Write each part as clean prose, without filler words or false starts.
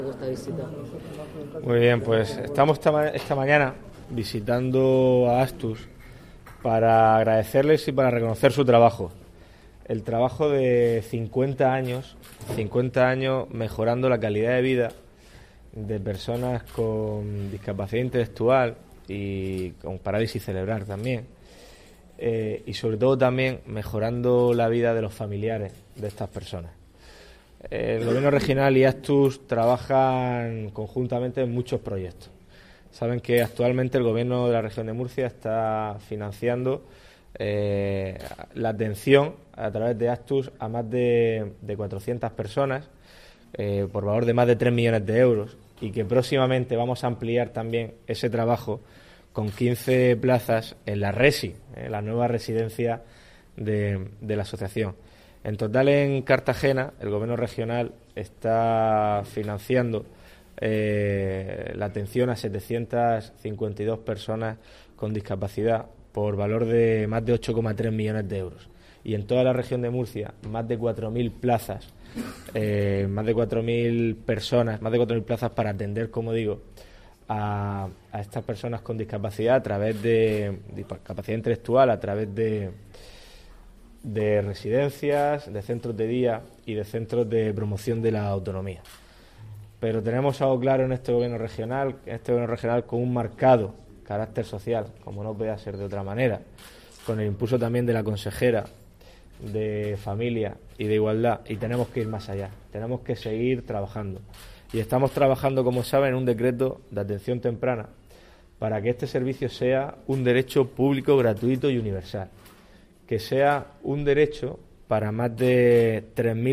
Esta visita. Muy bien, pues estamos esta mañana visitando a Astus para agradecerles y para reconocer su trabajo. El trabajo de 50 años mejorando la calidad de vida de personas con discapacidad intelectual y con parálisis cerebral también. Y sobre todo también mejorando la vida de los familiares de estas personas. El Gobierno regional y Astus trabajan conjuntamente en muchos proyectos. Saben que actualmente el Gobierno de la región de Murcia está financiando la atención a través de Astus a más de 400 personas por valor de más de 3 millones de euros, y que próximamente vamos a ampliar también ese trabajo con 15 plazas en la RESI, la nueva residencia de la asociación. En total, en Cartagena, el Gobierno regional está financiando la atención a 752 personas con discapacidad por valor de más de 8,3 millones de euros. Y en toda la región de Murcia, más de 4.000 plazas, más de 4.000 personas, más de 4.000 plazas para atender, como digo, a estas personas con discapacidad a través de discapacidad intelectual, a través de residencias, de centros de día y de centros de promoción de la autonomía. Pero tenemos algo claro en este gobierno regional con un marcado carácter social, como no podía ser de otra manera, con el impulso también de la consejera de Familia y de Igualdad, y tenemos que ir más allá, tenemos que seguir trabajando. Y estamos trabajando, como saben, en un decreto de atención temprana para que este servicio sea un derecho público, gratuito y universal, que sea un derecho para más de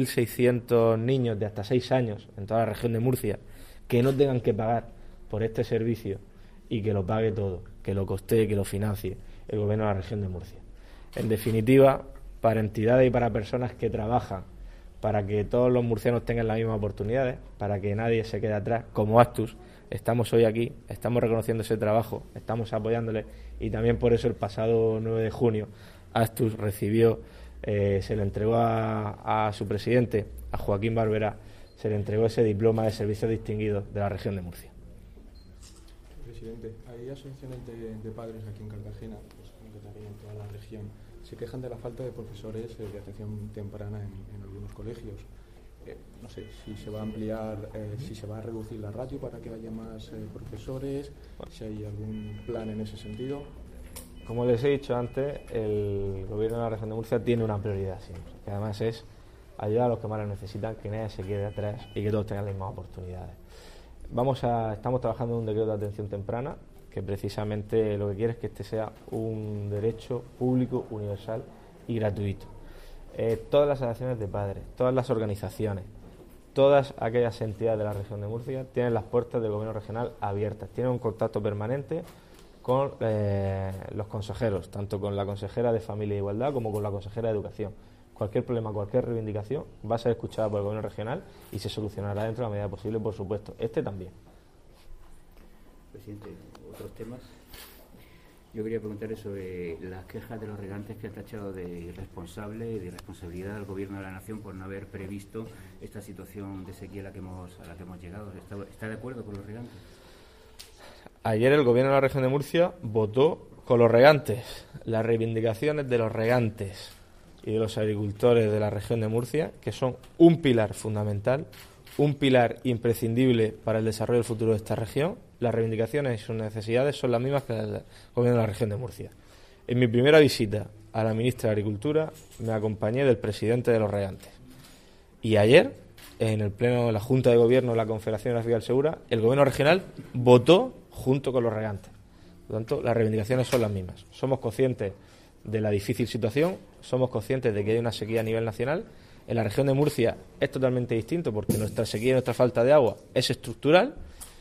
3.600 niños de hasta 6 años en toda la región de Murcia, que no tengan que pagar por este servicio y que lo pague todo, que lo costee, que lo financie el Gobierno de la región de Murcia. En definitiva, para entidades y para personas que trabajan para que todos los murcianos tengan las mismas oportunidades, para que nadie se quede atrás, como Astus, estamos hoy aquí, estamos reconociendo ese trabajo, estamos apoyándole, y también por eso el pasado 9 de junio Astus recibió, se le entregó a su presidente, a Joaquín Barberá, se le entregó ese diploma de servicios distinguidos de la región de Murcia. Presidente, hay asociaciones de padres aquí en Cartagena, pues, que también en toda la región, se quejan de la falta de profesores de atención temprana en algunos colegios. No sé si se va a ampliar, si se va a reducir la ratio para que haya más profesores, si hay algún plan en ese sentido. Como les he dicho antes, el Gobierno de la región de Murcia tiene una prioridad siempre, que además es ayudar a los que más lo necesitan, que nadie se quede atrás y que todos tengan las mismas oportunidades. Estamos trabajando en un decreto de atención temprana que precisamente lo que quiere es que este sea un derecho público, universal y gratuito. Todas las asociaciones de padres, todas las organizaciones, todas aquellas entidades de la región de Murcia tienen las puertas del Gobierno regional abiertas, tienen un contacto permanente con los consejeros, tanto con la consejera de Familia e Igualdad como con la consejera de Educación. Cualquier problema, cualquier reivindicación va a ser escuchada por el Gobierno regional y se solucionará dentro de la medida posible, por supuesto. Este también. Presidente, otros temas. Yo quería preguntarle sobre las quejas de los regantes que han tachado de irresponsable y de irresponsabilidad al Gobierno de la Nación por no haber previsto esta situación de sequía a la que hemos llegado. ¿Está de acuerdo con los regantes? Ayer el Gobierno de la región de Murcia votó con los regantes las reivindicaciones de los regantes y de los agricultores de la región de Murcia, que son un pilar fundamental, un pilar imprescindible para el desarrollo del futuro de esta región. Las reivindicaciones y sus necesidades son las mismas que el Gobierno de la región de Murcia. En mi primera visita a la ministra de Agricultura me acompañé del presidente de los regantes. Y ayer, en el pleno de la Junta de Gobierno de la Confederación Gráfica del Segura, el Gobierno regional votó junto con los regantes. Por lo tanto, las reivindicaciones son las mismas. Somos conscientes de la difícil situación, somos conscientes de que hay una sequía a nivel nacional. En la región de Murcia es totalmente distinto porque nuestra sequía y nuestra falta de agua es estructural,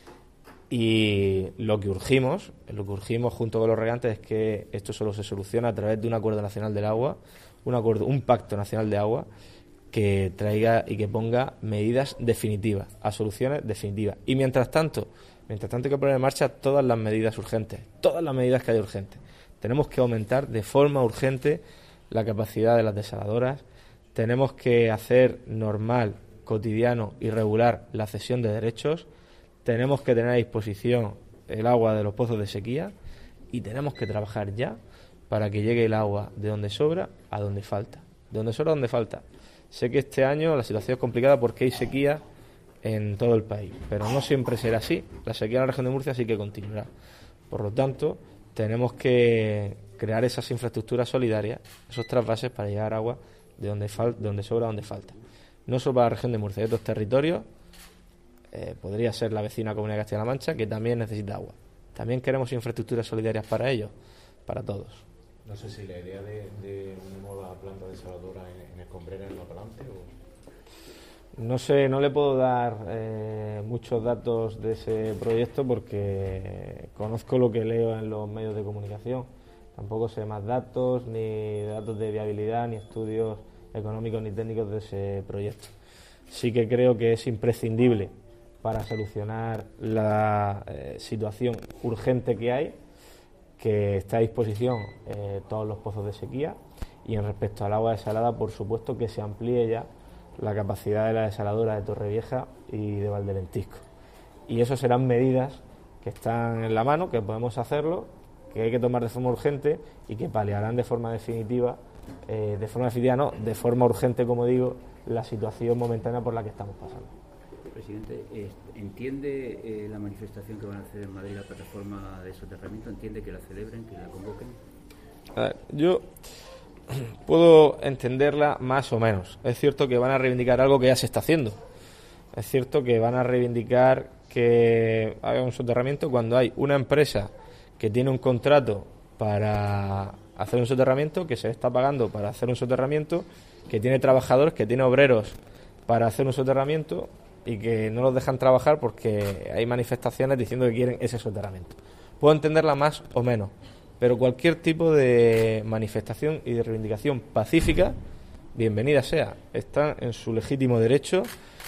y lo que urgimos junto con los regantes es que esto solo se soluciona a través de un acuerdo nacional del agua, un pacto nacional de agua que traiga y que ponga medidas definitivas, a soluciones definitivas. Y mientras tanto hay que poner en marcha todas las medidas urgentes, todas las medidas que hay urgentes. Tenemos que aumentar de forma urgente la capacidad de las desaladoras, tenemos que hacer normal cotidiano y regular la cesión de derechos, tenemos que tener a disposición el agua de los pozos de sequía y tenemos que trabajar ya para que llegue el agua de donde sobra a donde falta. De donde sobra a donde falta. Sé que este año la situación es complicada porque hay sequía en todo el país, pero no siempre será así. La sequía en la región de Murcia sí que continuará. Por lo tanto, tenemos que crear esas infraestructuras solidarias, esos trasvases para llegar agua de donde sobra a donde falta. No solo para la región de Murcia, hay otros territorios, podría ser la vecina Comunidad de Castilla-La Mancha, que también necesita agua. También queremos infraestructuras solidarias para ellos, para todos. No sé si la idea de una nueva planta desaladora en Escombreras es más adelante o... No sé, no le puedo dar muchos datos de ese proyecto porque conozco lo que leo en los medios de comunicación. Tampoco sé más datos, ni datos de viabilidad, ni estudios económicos ni técnicos de ese proyecto. Sí que creo que es imprescindible para solucionar la situación urgente que hay, que está a disposición todos los pozos de sequía, y en respecto al agua desalada, por supuesto que se amplíe ya la capacidad de la desaladora de Torrevieja y de Valdelentisco. Y eso serán medidas que están en la mano, que podemos hacerlo, que hay que tomar de forma urgente y que paliarán de forma definitiva, de forma urgente, como digo, la situación momentánea por la que estamos pasando. Presidente, ¿entiende la manifestación que van a hacer en Madrid la plataforma de soterramiento? ¿Entiende que la celebren, que la convoquen? A ver, yo puedo entenderla más o menos. Es cierto que van a reivindicar algo que ya se está haciendo. Es cierto que van a reivindicar que haga un soterramiento cuando hay una empresa que tiene un contrato para hacer un soterramiento, que se está pagando para hacer un soterramiento, que tiene trabajadores, que tiene obreros para hacer un soterramiento y que no los dejan trabajar porque hay manifestaciones diciendo que quieren ese soterramiento. Puedo entenderla más o menos, pero cualquier tipo de manifestación y de reivindicación pacífica, bienvenida sea. Están en su legítimo derecho.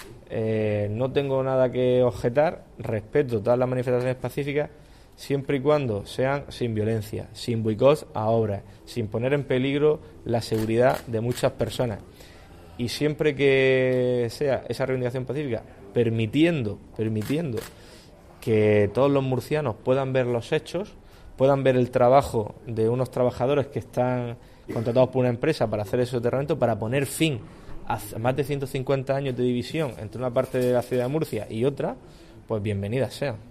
No tengo nada que objetar, respeto todas las manifestaciones pacíficas, siempre y cuando sean sin violencia, sin boicot a obras, sin poner en peligro la seguridad de muchas personas. Y siempre que sea esa reivindicación pacífica, permitiendo que todos los murcianos puedan ver los hechos, puedan ver el trabajo de unos trabajadores que están contratados por una empresa para hacer ese soterramiento, para poner fin a más de 150 años de división entre una parte de la ciudad de Murcia y otra, pues bienvenidas sean.